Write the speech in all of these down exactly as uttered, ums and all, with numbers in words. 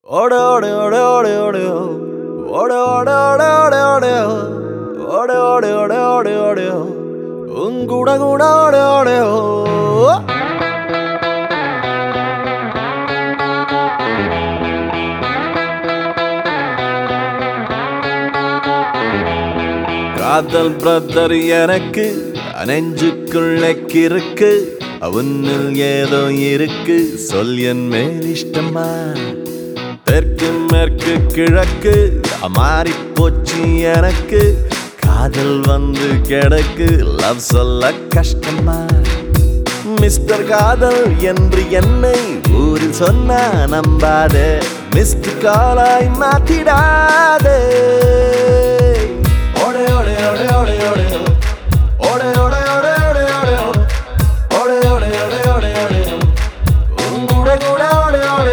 Ode ode ode ode ode ode ode ode ode ode ode ode ode ode ode unguda guda ode ode காதல் brother எனக்கு நெஞ்சுக்குள்ளே கிறுக்கு அவனில் ஏதோ இருக்கு சொல் என் மேல் இஷ்டமா தெற்கு மேற்கு கிழக்கு மாறி போச்சு எனக்கு காதல் வந்து கிடக்கு லவ் சொல்ல கஷ்டமா மிஸ்டர் காதல் என்று என்னை ஊரில் சொன்னா நம்பாதே மிஸ்ட் காலாய் மாத்திடாதே ஓடே ஓடே ஓடே ஓடே ஓடே ஓடே ஓடே ஓடே ஓடே ஓடே ஓடே ஓடே ஓடே ஓடே ஓடே உங்குட கூட ஓடே ஓடே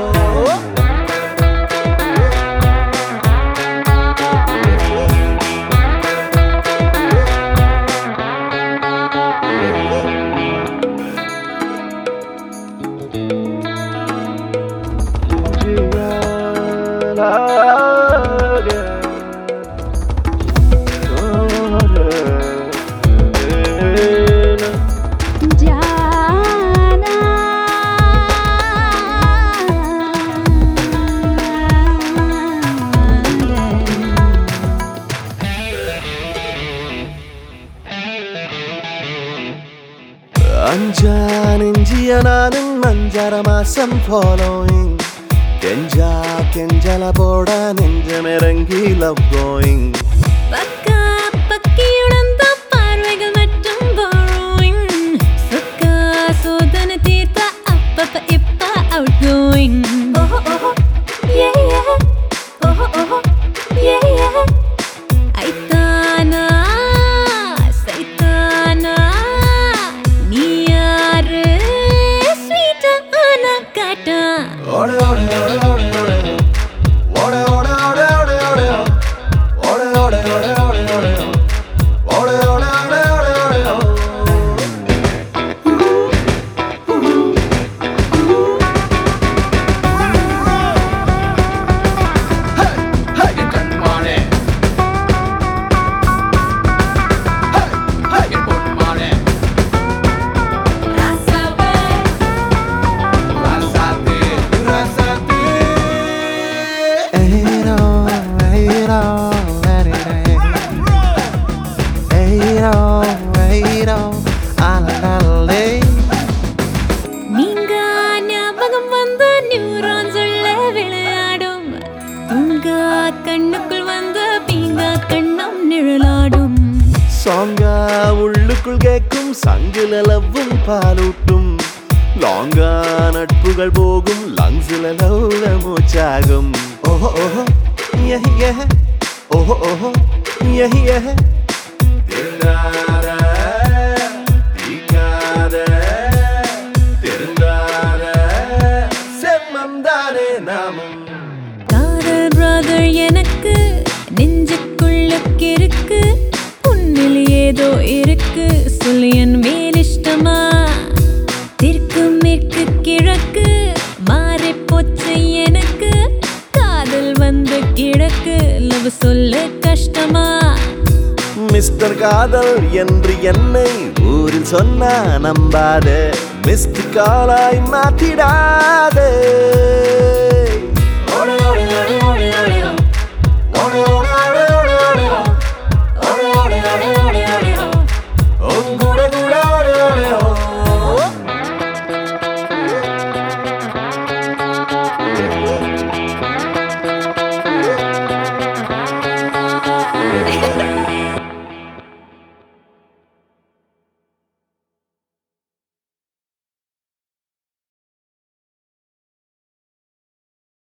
அஞ்சானெஞ்சிய நானும் அஞ்சர மாசம் following கெஞ்சா கெஞ்சல போட நெஞ்சமிறங்கி love going பக்கா பக்கியுடன் தான் பார்வைகள் மட்டும் borrowing சொக்கா சோதனை தீர்த்த அப்பப்ப இப்ப outgoing ஓஹோ ஓஹோ yeah yeah ஓஹோ ஓஹோ yeah yeah ஐத்தானா சைத்தானா நீ யாரு ஸ்வீட்டா ஆனா காட்டா ஓடே ஓடே ஓடே ஓடே ஓடே ஓடே ஓடே ஓடே ஓடே ஓடே ஓடே ஓடே ஓடே ஓடே ஓடே ஓடே ஓடே ஓடே ஓடே நீங்க ஞாபகம் வந்த நியூரான்ஸ் உள்ள விளையாடும் உங்க கண்ணுக்குள் வந்த பீங்க கண்ணம் நிழலாடும் சாங்கா உள்ளுக்குள் கேட்கும் சங்கிலவும் பாலூட்டும் லாங்கா நட்புகள் போகும் லங்ஸில லவ்ல மூச்சாகும் ஓஹோ ஓஹோ யஹ் யஹ் ஓஹோ ஓஹோ யஹ் யஹ் திருந்தாத தீக்காத திருந்தாத செம்மந்தானே நாமும் காதல் பிரதர் எனக்கு நெஞ்சுக்குள்ள கிறுக்கு உன்னில் ஏதோ இருக்கு சொல்லு என் மேல் இஷ்டமா தெற்கு மேற்கு கிழக்கு மாறி போச்சு எனக்கு காதல் வந்து கிழக்கு லவ் சொல்ல கஷ்டமா மிஸ்டர் காதல் என்று என்னை ஊரில் சொன்னா நம்பாதே மிஸ்ட் காலாய் மாத்திடாதே